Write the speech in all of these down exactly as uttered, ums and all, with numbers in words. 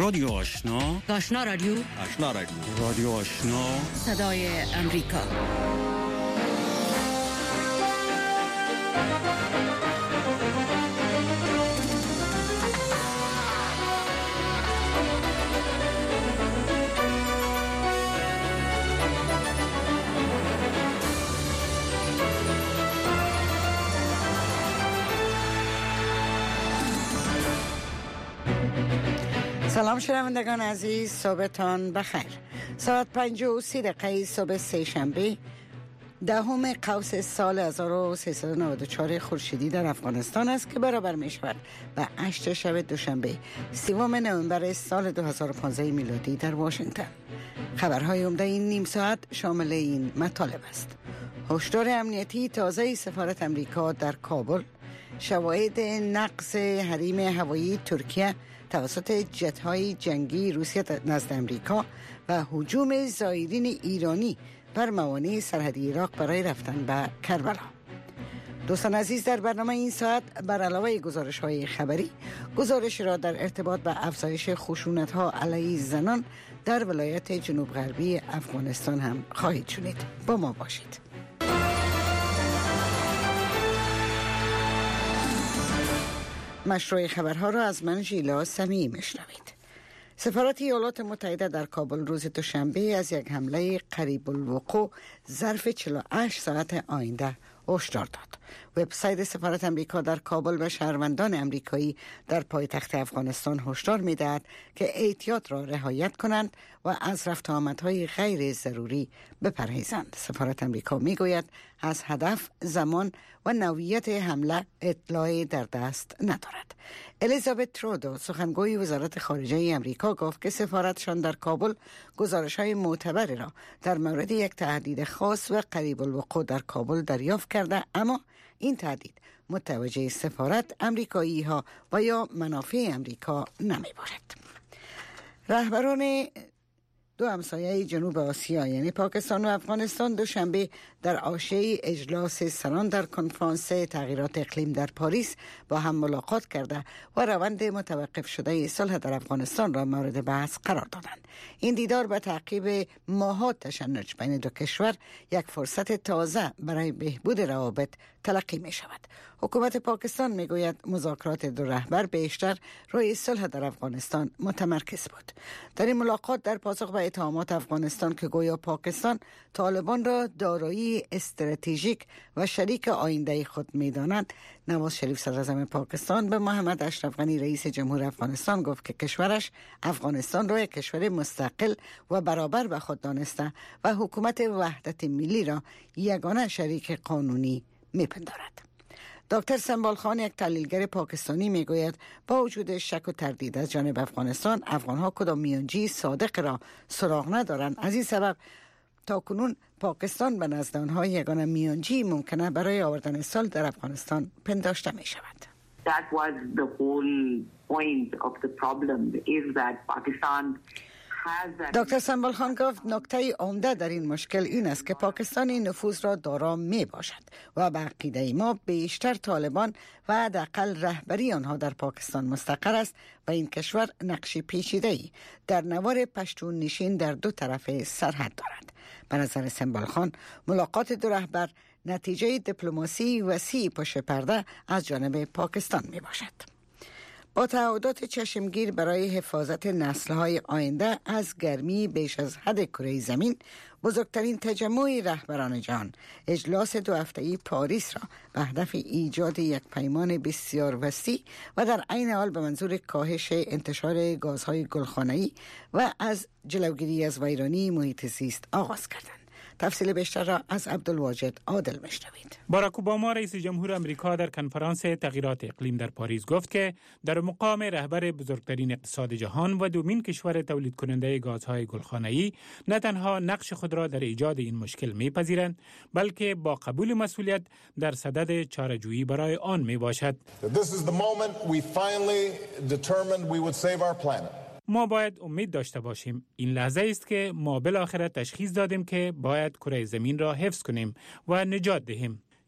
رادیو آشنا، آشنا رادیو، آشنا رادیو، رادیو آشنا، صدای امریکا. سلام شنوندگان عزیز، صبحتان بخیر. ساعت پنج و سی دقیقه صبح سه شنبه دهم قوس سال هزار و سیصد و نود و چهار خورشیدی در افغانستان است که برابر می شود به هشت شب دوشنبه سوم نوامبر سال دو هزار و پانزده میلادی در واشنگتن. خبرهای عمده این نیم ساعت شامل این مطالب است: هشدار امنیتی تازه سفارت امریکا در کابل، شواهد نقص حریم هوایی ترکیه توسط جت‌های جنگی روسیه نزد امریکا و هجوم زائرین ایرانی بر موانع سرحدی عراق برای رفتن به کربلا. دوستان عزیز، در برنامه این ساعت بر علاوه گزارش‌های خبری، گزارش را در ارتباط به افزایش خشونت‌ها علیه زنان در ولایت جنوب غربی افغانستان هم خواهید شنید. با ما باشید. مشروع خبرها را از من ژیلا سمیعی میشنوید. سفارت ایالات متحده در کابل روز دوشنبه از یک حمله قریب الوقوع ظرف چهل و هشت ساعت آینده هشدار داد. وبسایت سفارت امریکا در کابل به شهروندان امریکایی در پایتخت افغانستان هشدار می‌دهد که احتیاط را رعایت کنند و از رفت و آمدهای غیر ضروری بپرهیزند. سفارت امریکا میگوید از هدف، زمان و نوعیت حمله اطلاعی در دست ندارد. الیزابت ترودو، سخنگوی وزارت خارجه امریکا، گفت که سفارتشان در کابل گزارش‌های معتبری را در مورد یک تهدید خاص و قریب الوقوع در کابل دریافت کرده، اما این تهدید متوجه سفارت، امریکایی ها و یا منافع امریکا نمی باشد. رهبران دو همسایه جنوب آسیا یعنی پاکستان و افغانستان دوشنبه در عاشیه اجلاس سران در کنفرانس تغییرات اقلیم در پاریس با هم ملاقات کرده و روند متوقف شده صلح در افغانستان را مورد بحث قرار دادند. این دیدار به تعقیب ماه‌ها تشنج بین دو کشور یک فرصت تازه برای بهبود روابط تلقی می شود. حکومت پاکستان می گوید مذاکرات دو رهبر بیشتر روی صلح در افغانستان متمرکز بود. در این ملاقات در پاسخ به اتهامات افغانستان که گویا پاکستان طالبان را دارایی استراتژیک و شریک آینده خود می داند، نواز شریف صدر اعظم پاکستان به محمد اشرف غنی رئیس جمهور افغانستان گفت که کشورش افغانستان را یک کشور مستقل و برابر به خود دانسته و حکومت وحدت ملی را یگانه شریک قانونی میپندارد. دکتر سنبال خان، یک تحلیلگر پاکستانی، میگوید با وجود شک و تردید از جانب افغانستان، افغانها کدام میانجی صادق را سراغ ندارند. از این سبب تا کنون پاکستان به نزد آنها یگانه میانجی ممکنه برای آوردن صلح در افغانستان پنداشته می شود. That was the whole point of the problem is that Pakistan دکتر سنبال خان گفت نکته عمده در این مشکل این است که پاکستان این نفوذ را دارا می باشد و به عقیده ما بیشتر طالبان و حداقل رهبری آنها در پاکستان مستقر است و این کشور نقشی پیچیده‌ای در نوار پشتون نشین در دو طرف سرحد دارد. به نظر سنبال خان ملاقات دو رهبر نتیجه دیپلماسی وسیع پشت پرده از جانب پاکستان می باشد. با تعهدات چشمگیر برای حفاظت نسل‌های آینده از گرمی بیش از حد کره زمین، بزرگترین تجمع رهبران جهان اجلاس دو هفته‌ای پاریس را به هدف ایجاد یک پیمان بسیار وسیع و در عین حال به منظور کاهش انتشار گازهای گلخانه‌ای و از جلوگیری از ویرانی محیط زیست آغاز کردند. تفصیل بیشتر را از عبدالواجد عادل میشنوید. باراک اوباما رئیس جمهور امریکا در کنفرانس تغییرات اقلیم در پاریس گفت که در مقام رهبر بزرگترین اقتصاد جهان و دومین کشور تولید کننده گازهای گلخانه‌ای نه تنها نقش خود را در ایجاد این مشکل میپذیرند، بلکه با قبول مسئولیت در صدد چاره‌جویی برای آن میباشد. This is the moment we finally determined we would save our planet. ما باید امید داشته باشیم. این لحظه است که ما بالاخره تشخیص دادیم که باید کره زمین را حفظ کنیم و نجات دهیم.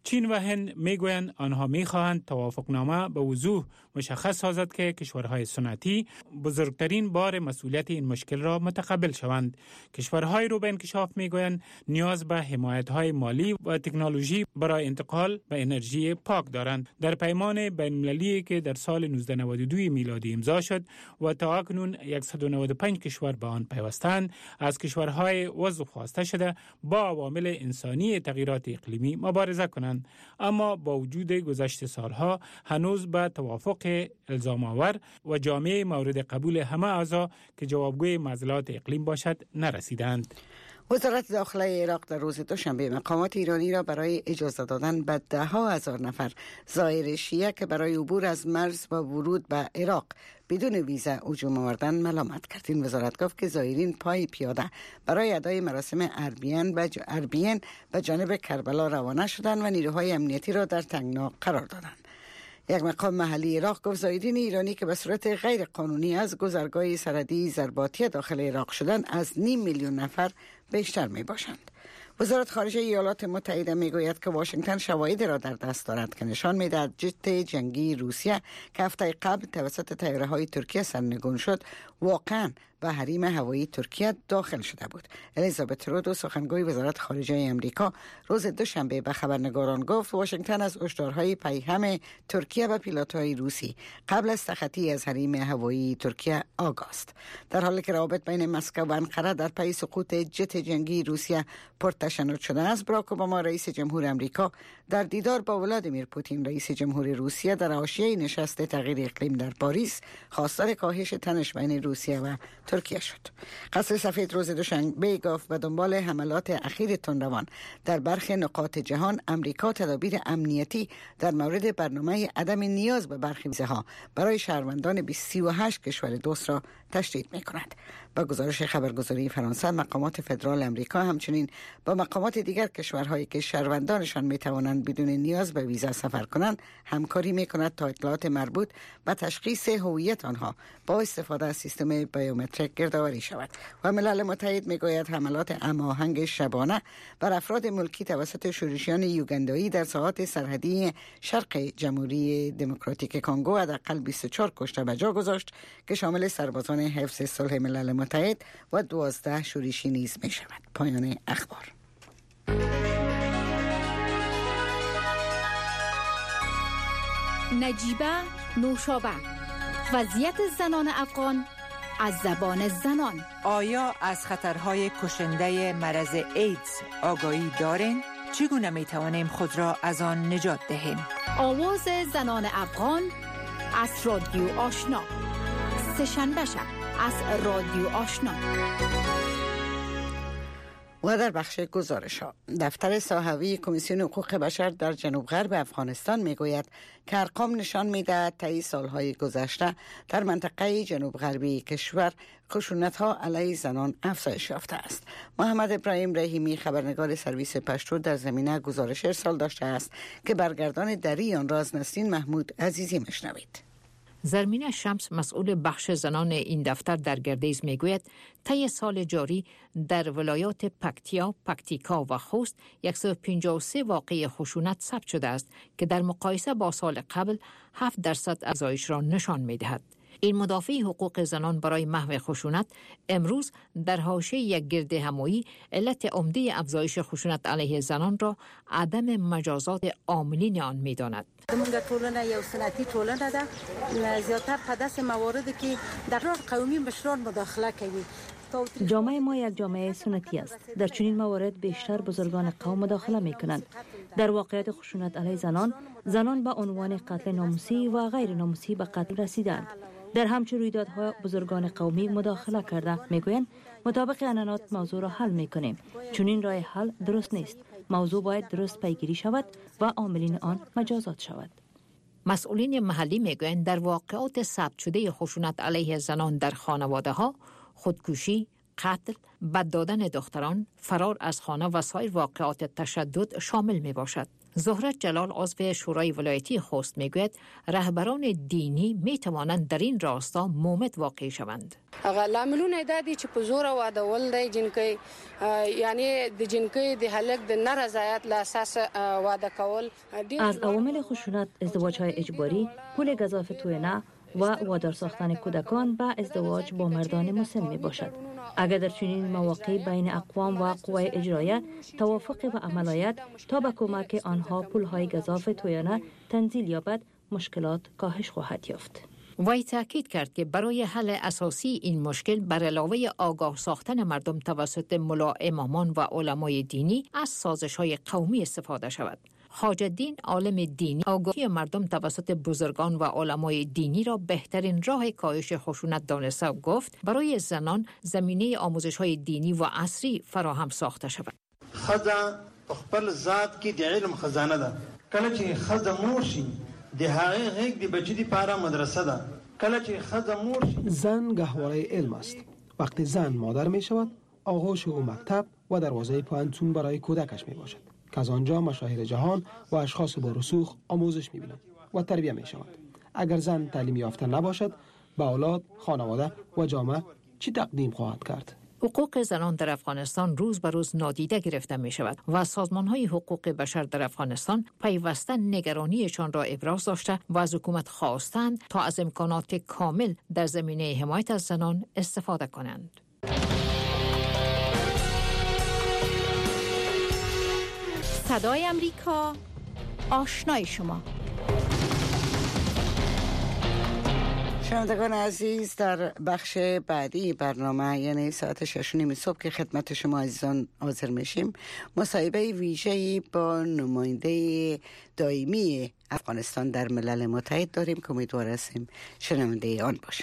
چین و هند میگویند آنها میخواهند توافقنامه به وضوح مشخص سازد که کشورهای صنعتی بزرگترین بار مسئولیت این مشکل را متقبل شوند. کشورهای رو به انکشاف میگویند نیاز به حمایت‌های مالی و تکنولوژی برای انتقال به انرژی پاک دارند. در پیمان بین‌المللی که در سال نوزده نود و دو میلادی امضا شد و تا اکنون صد و نود و پنج کشور به آن پیوستند، از کشورهای عضو خواسته شده با عوامل انسانی تغییرات اقلیمی مبارزه کنند، اما با وجود گذشت سالها هنوز به توافق الزام آور و جامع مورد قبول همه اعضا که جوابگوی معضلات اقلیم باشد نرسیدند. وزارت داخله عراق در روز دوشنبه مقامات ایرانی را برای اجازه دادن به ده ها هزار نفر زائر شیعه که برای عبور از مرز و ورود به عراق بدون ویزا هجوم آوردن ملامت کرد. این وزارت گفت که زائرین پای پیاده برای ادای مراسم عربین و عربین به جانب کربلا روانه شدند و نیروهای امنیتی را در تنگنا قرار دادند. یک مقام محلی عراق گفت زائرین ایرانی که به صورت غیر قانونی از گذرگاه سرحدی زرباطیه داخل عراق شدند از نیم میلیون نفر بیشتر می باشند. وزارت خارجه ایالات متحده می گوید که واشنگتن شواهدی را در دست دارد که نشان می دهد جت جنگی روسیه که هفته قبل توسط طیاره های ترکیه سرنگون شد واقعا به حریم هوایی ترکیه داخل شده بود. الیزابت رودو سخنگوی وزارت خارجه امریکا روز دوشنبه به خبرنگاران گفت واشنگتن از هشدارهای پیهم ترکیه و پیلوت‌های روسی قبل از تخطی از حریم هوایی ترکیه آگاه است. در حالی که روابط بین مسکو و انقره در پی سقوط جت جنگی روسیه پرتشنج شده است، باراک اوباما رئیس جمهور امریکا در دیدار با ولادیمیر پوتین رئیس جمهور روسیه در حاشیه نشست تغییر اقلیم در پاریس خواستار کاهش تنش بین روسیه و ترکیه شد. قصر سفید روز دوشنبه گفت به دنبال حملات اخیر تندروان در برخی نقاط جهان امریکا تدابیر امنیتی در مورد برنامه عدم نیاز به برخی ویزاها برای شهروندان سی و هشت کشور دوست را تشدید می‌کند. با گزارش خبرگزاری فرانسه، مقامات فدرال امریکا همچنین با مقامات دیگر کشورهایی که شهروندانشان می‌توانند بدون نیاز به ویزا سفر کنند همکاری می‌کند تا اطلاعات مربوط به تشخیص هویت آنها با استفاده از سیستم بیومتریک گردآوری شود. و ملل متحد می‌گوید حملات هماهنگ شبانه بر افراد ملکی توسط شورشیان یوگندایی در ساحات سرحدی شرق جمهوری دموکراتیک کنگو حداقل بیست و چهار کشته به جا گذاشت که شامل سربازان حفظ صلح ملل متحد و دوازده شورشی نیز می شود. پایان اخبار. نجیبه نوشابه، وضعیت زنان افغان از زبان زنان. آیا از خطرهای کشنده مرض ایدز آگاهی دارین؟ چگونه می توانیم خود را از آن نجات دهیم؟ آواز زنان افغان از رادیو آشنا، سه‌شنبه شب از رادیو آشنا. و در بخش گزارش ها، دفتر صحوی کمیسیون حقوق بشر در جنوب غرب افغانستان می گوید که ارقام نشان می دهد طی سالهای گذشته در منطقه جنوب غربی کشور خشونت ها علیه زنان افزایش یافته است. محمد ابراهیم رحیمی خبرنگار سرویس پشتو در زمینه گزارش ارسال داشته است که برگردان دری آن را از نسرین محمود عزیزی میشنوید. زرمینه شمس مسئول بخش زنان این دفتر در گردیز میگوید طی سال جاری در ولایات پکتیا، پکتیکا و خوست صد و پنجاه و سه واقعه خشونت ثبت شده است که در مقایسه با سال قبل هفت درصد افزایش را نشان میدهد. این مدافع حقوق زنان برای محو خشونت امروز در حاشیه یک گرد همایی علت عمده افزایش خشونت علیه زنان را عدم مجازات عاملین آن می‌داند. موږ ټولنه یو سنتي ټولنه ده، زیاتر په داسې مواردو کې در قومي مشران مداخله کوي. جامعه ما یک جامعه سنتی است. در چنین موارد بیشتر بزرگان قوم مداخله می کنند. در واقعیت خشونت علیه زنان، زنان به عنوان قتل ناموسی و غیر ناموسی به قتل رسیدند. در همچون رویدادها بزرگان قومی مداخله کرده میگویند مطابق عنعنات موضوع را حل میکنیم، چون این راه حل درست نیست. موضوع باید درست پیگیری شود و عاملین آن مجازات شود. مسئولین محلی میگویند در واقعات ثبت شده خشونت علیه زنان در خانواده ها خودکشی، قتل، بد دادن دختران، فرار از خانه و سایر واقعات تشدد شامل می باشد. زهره جلال عضو شورای ولایتی خوست میگوید رهبران دینی میتوانند در این راستا مومد واقع شوند. لاملونه دادی چې په زور واده ول دی جنکی یعنی د جنکی د هلک د نارضایت له اساس واده کول. از عوامل خشونت ازدواج‌های اجباری، پول گزاف توینه و وادار ساختن کودکان به ازدواج با مردان مسن می باشد. اگر در چنین مواقع بین اقوام و قوای اجرایه توافق و عمل آید تا به کمک آنها پولهای گزاف تویانه تنزیل یابد، مشکلات کاهش خواهد یافت. وی تاکید کرد که برای حل اساسی این مشکل بر علاوه آگاه ساختن مردم توسط ملا، امامان و علمای دینی از سازش‌های قومی استفاده شود. حاج الدین عالم دینی آگاهی مردم توسط بزرگان و علمای دینی را بهترین راه کاهش خشونت دانسته و گفت برای زنان زمینه آموزش‌های دینی و عصری فراهم ساخته شود. خزه خپل ذات کې د علم خزانه ده. کله چې خزه مور شي د هغه غږ د بچی لپاره مدرسه ده. کله چې خزه مور شي زن گهواره علم است. وقتی زن مادر می شود آغوش او مکتب و دروازه پانتون برای کودکش می باشد که از آنجا مشاهیر جهان و اشخاص با رسوخ آموزش می بینند و تربیه می شود. اگر زن تعلیم یافته نباشد به اولاد، خانواده و جامعه چی تقدیم خواهد کرد؟ حقوق زنان در افغانستان روز به روز نادیده گرفته می شود و سازمان‌های حقوق بشر در افغانستان پیوسته نگرانیشان را ابراز داشته و از حکومت خواستند تا از امکانات کامل در زمینه حمایت از زنان استفاده کنند. صدای امریکا، آشنای شما. شنوندگان عزیز، در بخش بعدی برنامه یعنی ساعت شش و نیم صبح که خدمت شما عزیزان حاضر میشیم، مصاحبه ویژه‌ای با نماینده دائمی افغانستان در ملل متحد داریم که امیدوار هستیم شنونده آن باشین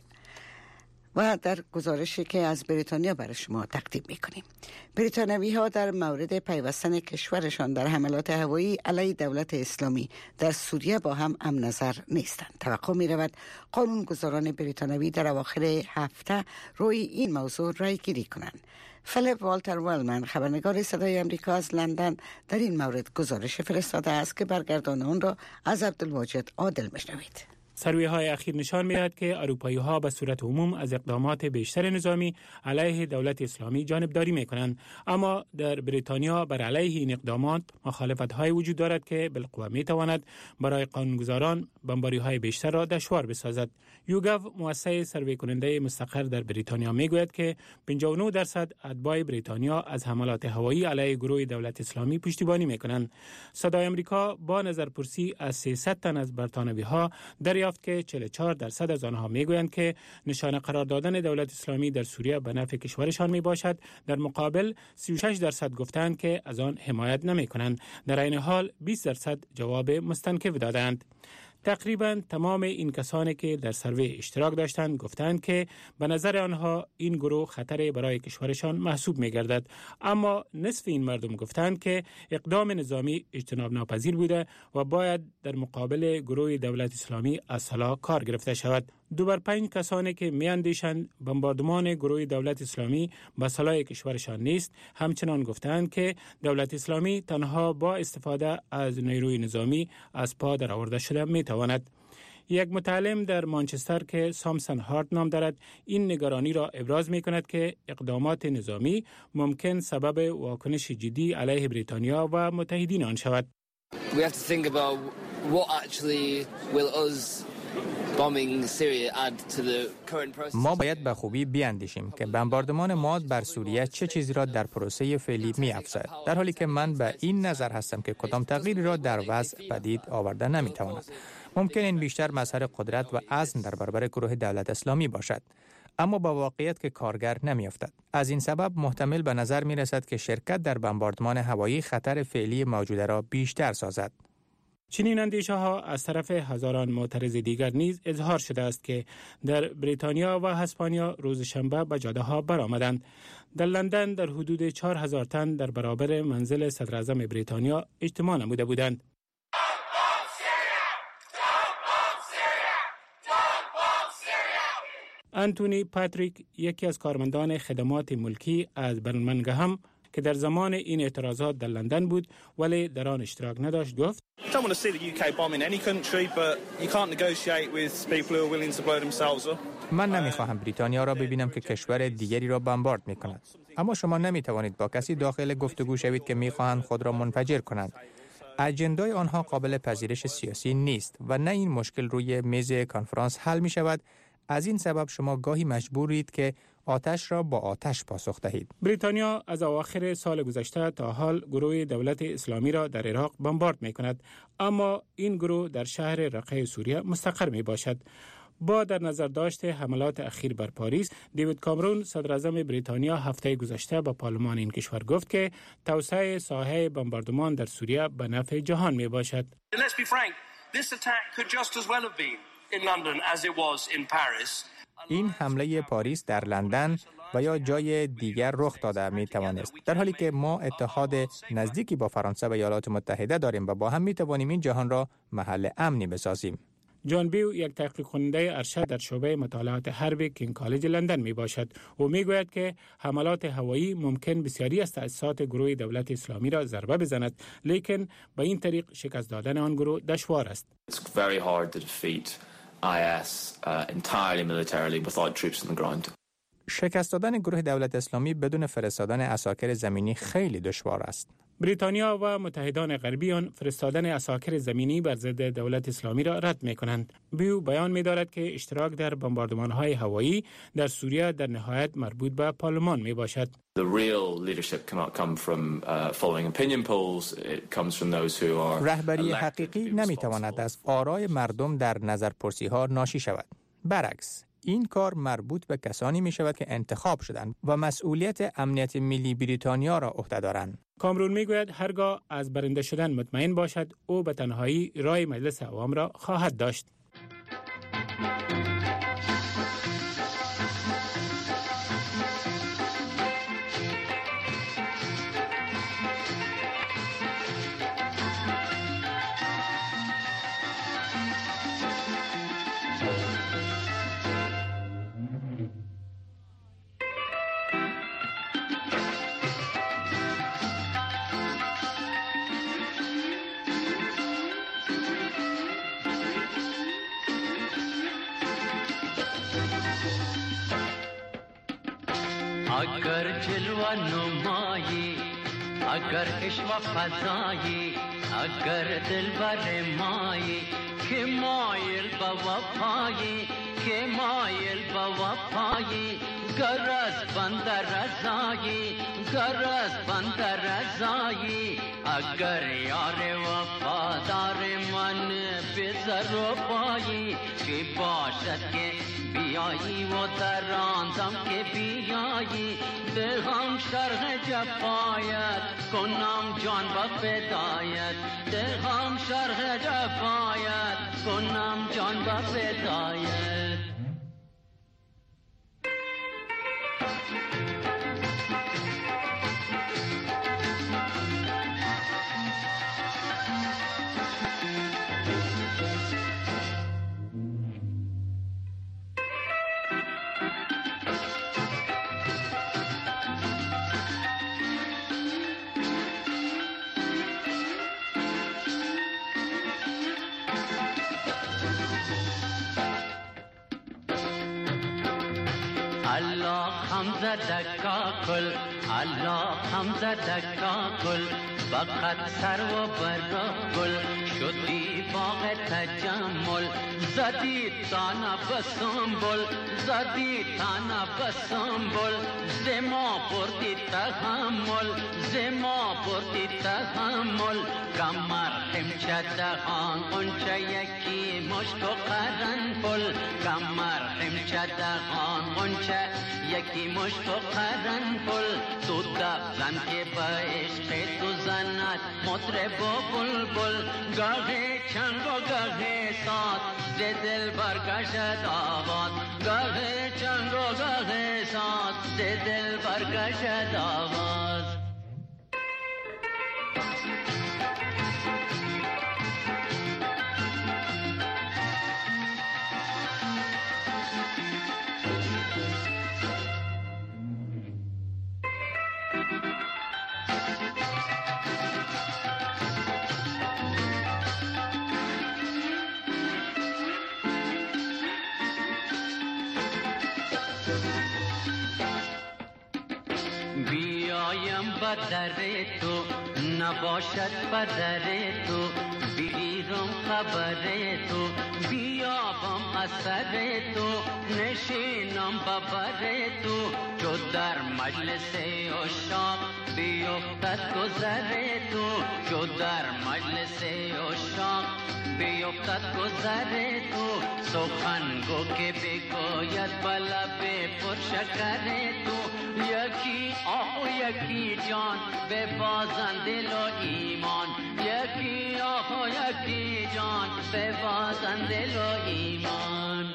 و در گزارشی که از بریتانیا برای شما تقدیم میکنیم. بریتانیایی ها در مورد پیوستن کشورشان در حملات هوایی علیه دولت اسلامی در سوریه با هم هم نظر نیستند. توقع می رود قانونگذاران بریتانیایی در اواخر هفته روی این موضوع رای گیری کنند. فلیپ والتر ولمن، خبرنگار صدای امریکا از لندن، در این مورد گزارش فرستاده است که برگردان آن را از عبدالواجد عادل بشنوید. سروی‌های اخیر نشان می‌دهد که اروپایی‌ها به صورت عموم از اقدامات بیشتر نظامی علیه دولت اسلامی جانبداری می‌کنند، اما در بریتانیا بر علیه این اقدامات مخالفت‌های وجود دارد که بالقوه می‌تواند برای قانونگذاران بمباری‌های بیشتر را دشوار بسازد. یوگاو، مؤسسه سروی کننده مستقر در بریتانیا، می‌گوید که پنجاه و نه درصد اتباع بریتانیا از حملات هوایی علیه گروه دولت اسلامی پشتیبانی می‌کنند. صدای آمریکا با نظرپرسی از سیصد تن از بریتانیایی‌ها در یافت که چهل و چهار درصد از آنها میگویند که نشانه قرار دادن دولت اسلامی در سوریه به نفع کشورشان می باشد. در مقابل سی و شش درصد گفتند که از آن حمایت نمی کنند. در این حال بیست درصد جواب مستنکف دادند. تقریبا تمام این کسانی که در سروی اشتراک داشتند گفتند که به نظر آنها این گروه خطر برای کشورشان محسوب می گردد، اما نصف این مردم گفتند که اقدام نظامی اجتناب ناپذیر بوده و باید در مقابل گروه دولت اسلامی از صلاح کار گرفته شود. دو بر پنج کسانی که می اندیشند بمباردمان گروه دولت اسلامی به صلاح کشورشان نیست همچنان گفتند که دولت اسلامی تنها با استفاده از نیروی نظامی از پا در آورده شده می تواند. یک متعلم در مانچستر که سامسون هارت نام دارد این نگرانی را ابراز می کند که اقدامات نظامی ممکن سبب واکنش جدی علیه بریتانیا و متحدین آن شود. We have to think about what actually will us ما باید به خوبی بیاندیشیم که بمباردمان ما بر سوریه چه چیزی را در پروسه فعلی می افزاید، در حالی که من به این نظر هستم که کدام تغییری را در وضع پدید آورده نمی تواند. ممکن این بیشتر مسئله قدرت و عزم در برابر گروه دولت اسلامی باشد، اما با واقعیت که کارگر نمی افتد. از این سبب محتمل به نظر می رسد که شرکت در بمباردمان هوایی خطر فعلی موجوده را بیشتر سازد. چنین اندیشه ها از طرف هزاران معترض دیگر نیز اظهار شده است که در بریتانیا و اسپانیا روز شنبه به جاده ها برآمدند. در لندن در حدود چهار هزار تن در برابر منزل صدر اعظم بریتانیا اجتماع نموده بودند. انتونی پاتریک، یکی از کارمندان خدمات ملکی از برمنگهم که در زمان این اعتراضات در لندن بود ولی در آن اشتراک نداشت گفت من نمیخواهم بریتانیا را ببینم که کشور دیگری را بمبارد میکند، اما شما نمیتوانید با کسی داخل گفتگو شوید که میخواهند خود را منفجر کنند. اجندای آنها قابل پذیرش سیاسی نیست و نه این مشکل روی میز کنفرانس حل می شود. از این سبب شما گاهی مجبورید که آتش را با آتش پاسخ دهید. بریتانیا از اواخر سال گذشته تا حال گروه دولت اسلامی را در عراق بمبارد می کند، اما این گروه در شهر رقه سوریه مستقر می باشد. با در نظر داشت حملات اخیر بر پاریس، دیوید کامرون صدر اعظم بریتانیا هفته گذشته با پارلمان این کشور گفت که توسعه ساحه بمباردمان در سوریه به نفع جهان می باشد. این حمله پاریس در لندن و یا جای دیگر رخ داده می توانست، در حالی که ما اتحاد نزدیکی با فرانسه و ایالات متحده داریم و با هم می توانیم این جهان را محل امنی بسازیم. جان بیو یک تحقیق کننده ارشد در شعبه مطالعات حربی کینگ کالج لندن می باشد. او می گوید که حملات هوایی ممکن بسیاری از تأسیسات گروه دولت اسلامی را ضربه بزند، لیکن با این طریق شکست دادن آن گروه دشوار است. It's very hard to defeat آی اس uh, entirely militarily without troops on the ground. شکست دادن گروه دولت اسلامی بدون فرستادن عساکر زمینی خیلی دشوار است. بریتانیا و متحدان غربی آن فرستادن عساکر زمینی بر ضد دولت اسلامی را رد می کنند. بیو بیان می دارد که اشتراک در بمباردمان‌های هوایی در سوریه در نهایت مربوط به پارلمان می باشد. The real leadership cannot come from uh, following opinion polls. It comes from those who are رهبری حقیقی نمی تواند از آرای مردم در نظرپرسی‌ها ناشی شود. برعکس، این کار مربوط به کسانی می شود که انتخاب شدند و مسئولیت امنیت ملی بریتانیا را عهده دارند. کامرون می گوید هرگاه از برنده شدن مطمئن باشد، او به تنهایی رای مجلس عوام را خواهد داشت. اگر جلوه نمایی، اگر عشق و فضایی، اگر دل بر مایی که مایل به وفایی، که مایل به وفایی، گر از بند رضایی، گر از بند رضایی، اگر یار وفادار من بزر و پایی، که باشد که بیایی و در آندم که بیایی، دهم شرح جفایت کنم جان با فدایت، دهم شرح جفایت کنم جان با فدایت. الله حمزه دکا کل، الله حمزه دکا کل، فقط سر و برا گل شدی باغ تجمل، زدی تانا بسنبل، زدی تانا بسنبل، زما بردی تحمل، زما بردی تحمل، کمر خمچه دهان اونچه یکی مشک و قرنفل، کمر خمچه دهان اونچه یکی مشک و قرنفل، تو دفزن که به عشق تو زند مطرب و بلبل، گاهی چنگ و گاهی سات ز دل برگشت آواز، گاهی چنگ و گاهی سات ز دل برگشت آواز. بدر تو نباشد بدر تو بیرم خبر تو بیابم اثر تو نشینم ببر تو چو در مجلس عشاق بیفتد گذر تو چو در مجلس عشاق بیفتد گذر تو سخن گو که بگوید بلب پرشکر تو یکی آه و یکی جان به بازن دل و ایمان یکی آه و یکی جان به بازن دل و ایمان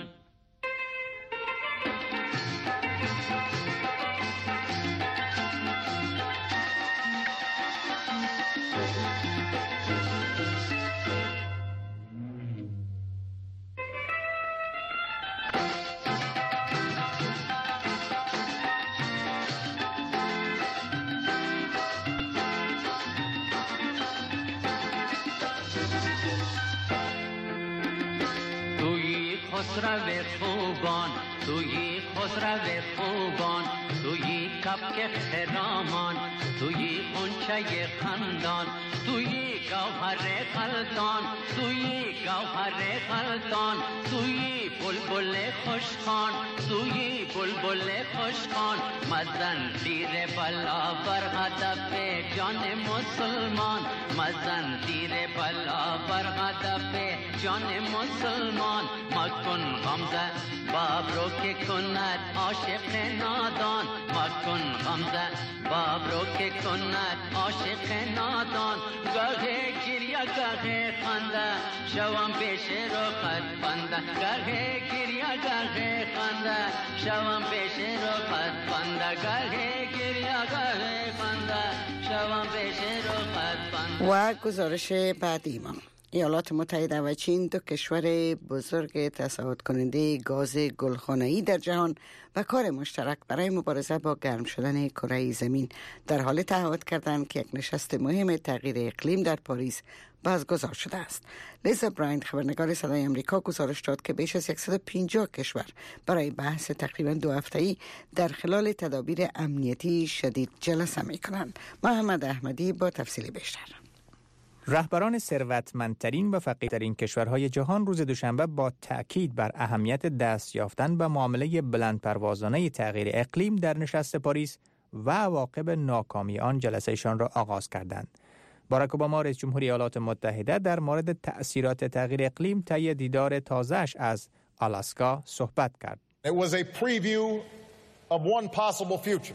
خسرو خوبان توی خسرو خوبان توی کبک خرامان توی غنچه خندان توی گوهر خلدان توی گوهر خلدان توی بلبل خوشخوان توی بلبل خوشخوان مزن تیر بلا بر هدف جان مسلمان مزن تیر بلا بر هدف جان مسلمان مکن غمزه باب رو که کند عاشق نادان مکن غمزه باب رو که کند عاشق نادان گاهی گریه گاهی خنده شوم پیش رو خط بنده گاهی گریه گاهی خنده شوم پیش رو خط بنده گاهی گریه گاهی خنده شوم پیش رو خط بنده. و گزارش بعدی ما ایالات متحده و چین دو کشور بزرگ تصاعد کننده گاز گلخانه‌ای در جهان و کار مشترک برای مبارزه با گرم شدن کره زمین در حال تعهد کردند که یک نشست مهم تغییر اقلیم در پاریس برگزار شده است. لیزا برایند خبرنگار صدای آمریکا گزارش داد که بیش از صد و پنجاه کشور برای بحث تقریبا دو هفته‌ای در خلال تدابیر امنیتی شدید جلسه می‌کنند. محمد احمدی با تفصیل بیشتر. رهبران ثروتمندترین و فقیرترین کشورهای جهان روز دوشنبه با تأکید بر اهمیت دست یافتن به معامله بلندپروازانه تغییر اقلیم در نشست پاریس و عواقب ناکامی آن جلسهشان را آغاز کردند. باراک اوباما رئیس جمهور ایالات متحده در مورد تأثیرات تغییر اقلیم طی دیدار تازه‌اش از آلاسکا صحبت کرد. It was a preview of one possible future.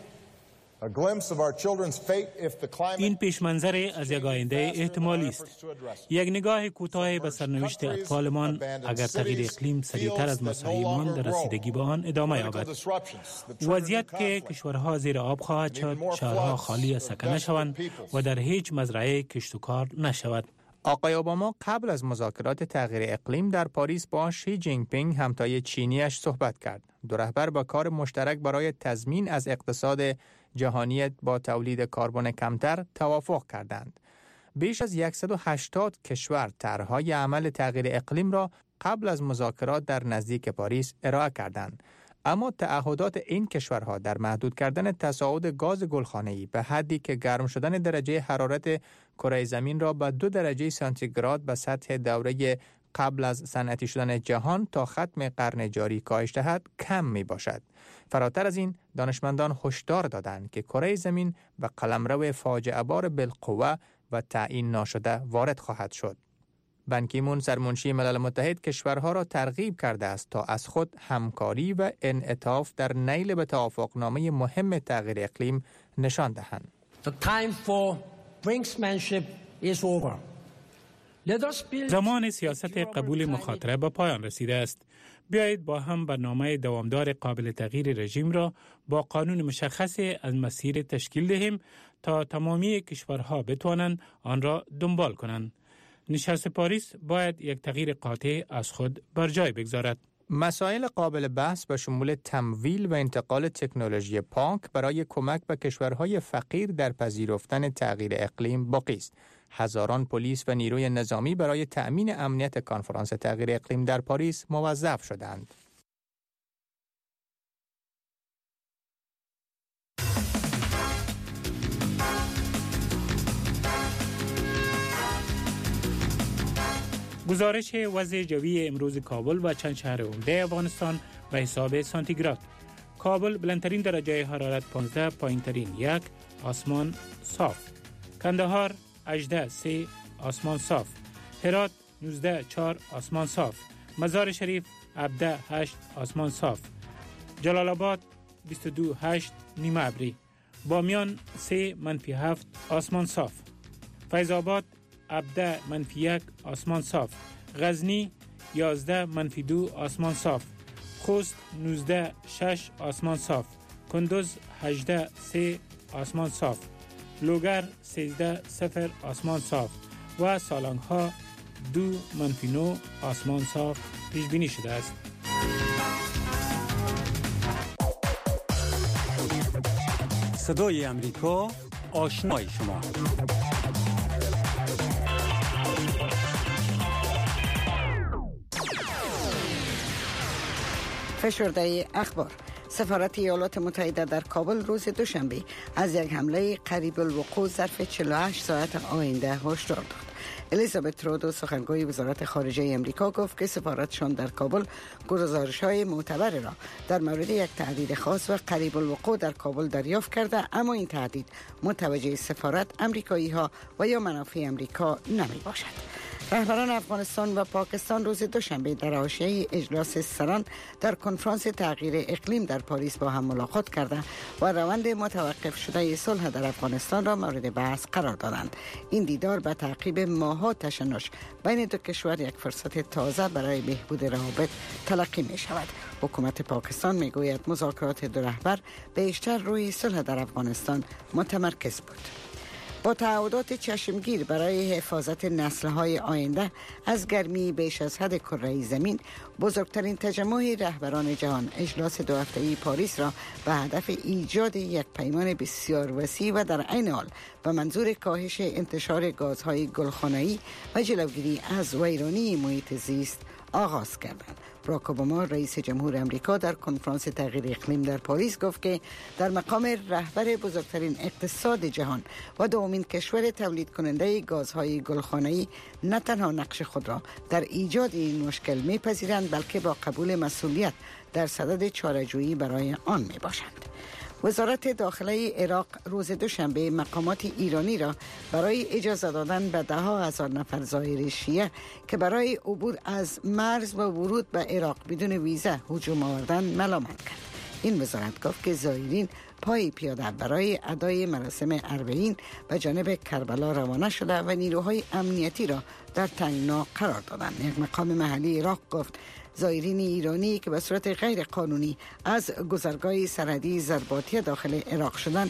این پیش منظر از یک آینده احتمالی است. یک نگاه کوتاه به سرنوشت اطفالمان اگر تغییر اقلیم سریعتر از مساعیمان در رسیدگی به آن ادامه یابد. وضعیت که کشورها زیر آب خواهد شد، شهرها خالی از سکنه شوند و در هیچ مزرعه کشت و کار نشود. آقای اوباما قبل از مذاکرات تغییر اقلیم در پاریس با شی جین پینگ همتای چینیش صحبت کرد. دو رهبر با کار مشترک برای تضمین از اقتصاد جهانی با تولید کربن کمتر توافق کردند. بیش از صد و هشتاد کشور طرح‌های عمل تغییر اقلیم را قبل از مذاکرات در نزدیک پاریس ارائه کردند. اما تعهدات این کشورها در محدود کردن تصاعد گاز گلخانه‌ای به حدی که گرم شدن درجه حرارت کره زمین را به دو درجه سانتیگراد به سطح دوره قبل از صنعتی شدن جهان تا ختم قرن جاری کاهش دهد کم می باشد. فراتر از این، دانشمندان هشدار دادند که کره زمین به قلمرو فاجعه بار بالقوه و تعیین ناشده وارد خواهد شد. بن کی مون سرمنشی ملل متحد کشورها را ترغیب کرده است تا از خود همکاری و انعطاف در نیل به توافقنامه مهم تغییر اقلیم نشان دهند. The time for brinksmanship is over. زمان سیاست قبول مخاطره به پایان رسیده است. بیایید با هم برنامه دوامدار قابل تغییر رژیم را با قانون مشخصی از مسیر تشکیل دهیم تا تمامی کشورها بتوانند آن را دنبال کنند. نشست پاریس باید یک تغییر قاطع از خود بر جای بگذارد. مسائل قابل بحث به شمول تمویل و انتقال تکنولوژی پاک برای کمک به کشورهای فقیر در پذیرفتن تغییر اقلیم باقی است. هزاران پلیس و نیروی نظامی برای تأمین امنیت کنفرانس تغییر اقلیم در پاریس موظف شدند. گزارش وضع جوی امروز کابل و چند شهر عمده افغانستان به حساب سانتیگراد. کابل بلندترین درجه حرارت پانزده، پایینترین یک، آسمان صاف. کندهار هجده سه، آسمان صاف. هرات نوزده چهار، آسمان صاف. مزار شریف هفده هشت، آسمان صاف. جلال آباد بیست و دو هشت، نیمه ابری. بامیان سه منفی هفت، آسمان صاف. فیض آباد هفده منفی یک، آسمان صاف. غزنی یازده منفی دو، آسمان صاف. خوست نوزده شش، آسمان صاف. کندوز هجده سه، آسمان صاف. لوگر سیزده صفر، آسمان صاف. و سالنگ ها دو منفی نو، آسمان صاف پیش بینی شده است. صدای امریکا، آشنای شما. فشرده اخبار. سفارت ایالات متحده در کابل روز دوشنبه از یک حمله قریب الوقوع ظرف چهل و هشت ساعت آینده هشدار داد. الیزابت ترودو سخنگوی وزارت خارجه امریکا گفت که سفارتشان در کابل گزارش‌های معتبر را در مورد یک تهدید خاص و قریب الوقوع در کابل دریافت کرده، اما این تهدید متوجه سفارت، امریکایی‌ها و یا منافع امریکا نمی باشد. رهبران افغانستان و پاکستان روز دوشنبه در حاشیه اجلاس سران در کنفرانس تغییر اقلیم در پاریس با هم ملاقات کرده و روند متوقف شده صلح در افغانستان را مورد بحث قرار دادند. این دیدار به تعقیب ماه‌ها تشنج بین دو کشور یک فرصت تازه برای بهبود روابط تلقی می شود. حکومت پاکستان می گوید مذاکرات دو رهبر بیشتر روی صلح در افغانستان متمرکز بود. با تعهدات چشمگیر برای حفاظت نسل‌های آینده از گرمی بیش از حد کره زمین، بزرگترین تجمع رهبران جهان اجلاس دو هفته‌ای پاریس را به هدف ایجاد یک پیمان بسیار وسیع و در عین حال به منظور کاهش انتشار گازهای گلخانه‌ای و جلوگیری از ویرانی محیط زیست آغاز کردند. باراک اوباما رئیس جمهور امریکا در کنفرانس تغییر اقلیم در پاریس گفت که در مقام رهبر بزرگترین اقتصاد جهان و دومین کشور تولید کننده گازهای گلخانه‌ای نه تنها نقش خود را در ایجاد این مشکل می‌پذیرند، بلکه با قبول مسئولیت در صدد چاره‌جویی برای آن می‌باشند. وزارت داخله عراق روز دوشنبه مقامات ایرانی را برای اجازه دادن به ده ها هزار نفر زائر شیعه که برای عبور از مرز و ورود به عراق بدون ویزا هجوم آوردن ملامت کرد. این وزارت گفت که زائرین پای پیاده برای ادای مراسم اربعین به جانب کربلا روانه شده و نیروهای امنیتی را در تنگنا قرار دادند. یک مقام محلی عراق گفت زائرین ایرانی که به صورت غیر قانونی از گذرگاه سرحدی زرباتی داخل عراق شدند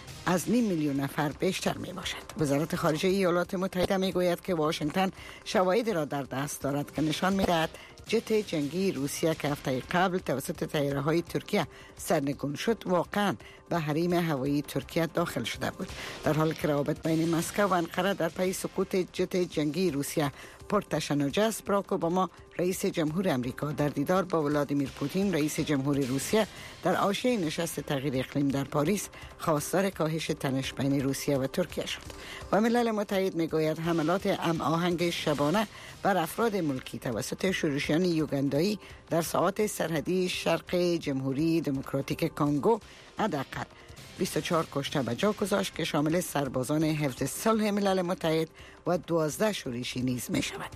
از نیم میلیون نفر بیشتر می باشد. وزارت خارجه ایالات متحده می گوید که واشنگتن شواهدی را در دست دارد که نشان می دهد جت جنگی روسیه که هفته قبل توسط طیاره‌های ترکیه سرنگون شد واقعا به حریم هوایی ترکیه داخل شده بود، در حالی که روابط بین مسکو و انقره در پی سقوط جت جنگی روسیه پرتشنج است. باراک اوباما رئیس جمهور امریکا در دیدار با ولادیمیر پوتین رئیس جمهور روسیه در حاشیه نشست تغییر اقلیم در پاریس خواستار کاهش تنش بین روسیه و ترکیه شد. و ملل متحد میگوید حملات ام آهنگ شبانه بر افراد ملکی توسط شورشیان یوگندایی در ساحات سرحدی شرق جمهوری دموکراتیک کانگو حداقل بیست و چهار کشته به جا گذاشت که شامل سربازان حفظ صلح ملل متحد و دوازده شورشی نیز می شود.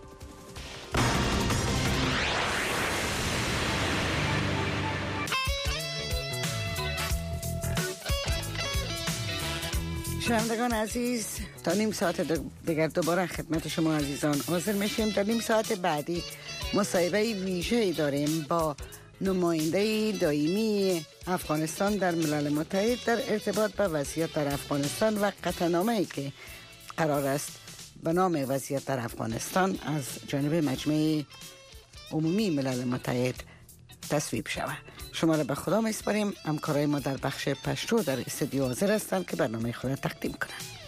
شنوندگان عزیز، تا نیم ساعت دیگر دوباره خدمت شما عزیزان حاضر میشیم. در نیم ساعت بعدی مصاحبه ویژه‌ای داریم با نماینده دائمی افغانستان در ملل متحد در ارتباط با وضعیت در افغانستان و قطعنامه‌ای که قرار است به نام وضعیت در افغانستان از جانب مجمع عمومی ملل متحد تصویب شود. شما را به خدا میسپاریم. همکارای ما در بخش پشتو در استودیو حاضر هستند که برنامه خود تقدیم کنند.